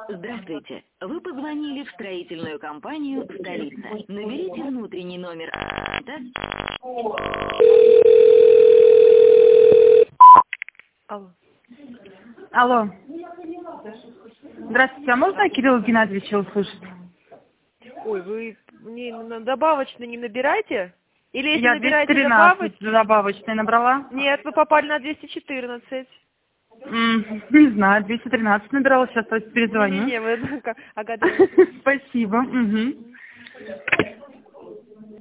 Здравствуйте. Вы позвонили в строительную компанию «Столица». Наберите внутренний номер. Алло. Алло. Здравствуйте, а можно Кирилла Геннадьевича услышать? Ой, вы мне на добавочный не набираете? Или если Я набираете 213 добавочной набрала. Нет, вы попали на 214. Не знаю, 213 набирала, сейчас перезвоню. Не-не-не, вы отгадаете. Спасибо. Угу.